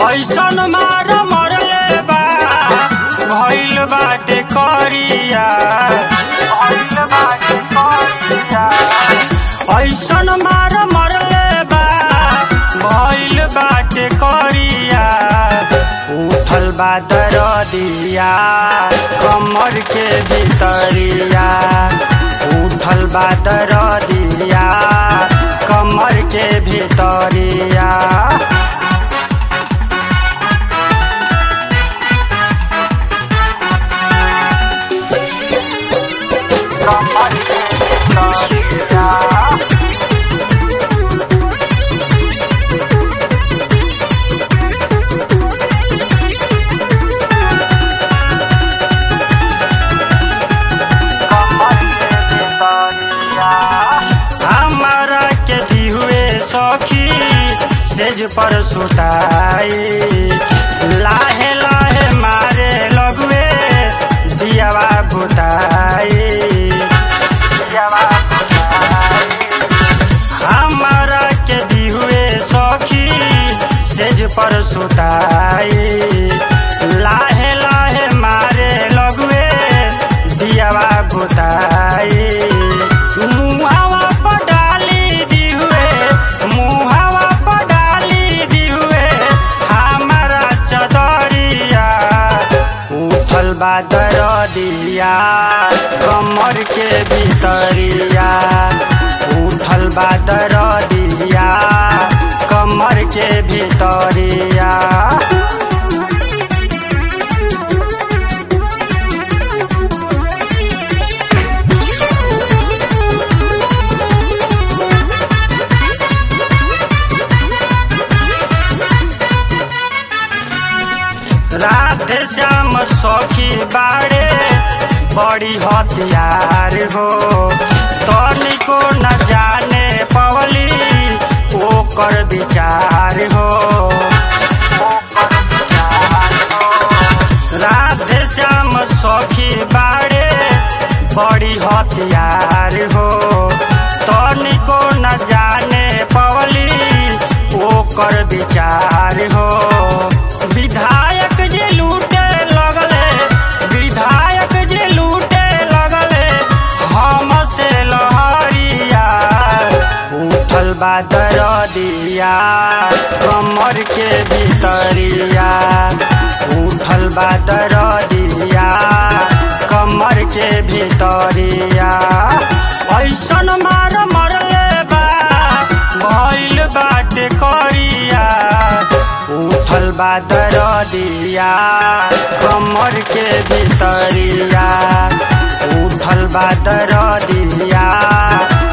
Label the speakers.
Speaker 1: ऐसन मार मरले बा भइल बाटे करिया ऐसन मार मरले बा भइल बाटे करिया उठल बा दरदिया कमर के भितरिया उठल बा दरदिया कमर के भितरिया हमारा के दिहुए सखी सेज पर सुताई लाहे लाहे मारे लगवे दियावा बुताई हमारा के दिहुए सखी सेज पर सुताई लाहे लाहे मारे लगवे दियावा बुताई मुहावा पर डाली दिहुए हमारा चदरिया उठल बा दरदिया कमर के भितरिया उठल बा दरदिया कमर के भितरिया राधे श्याम सखी बाड़े बड़ी हथियार हो तनिको न जाने पवली ओकर विचार हो राधे श्याम सखी बाड़े बड़ी हथियार हो तनिको न जाने पवली ओकर विचार हो विधायक जे लूटे लगले हम से लहरिया उठल बा दरदिया कमर के भितरिया उठल बा दरदिया कमर के भितरिया ऐसन मार मरले बा भइल बाटे करिया उठल बा दरदिया कमर के भितरिया उठल बा दरदिया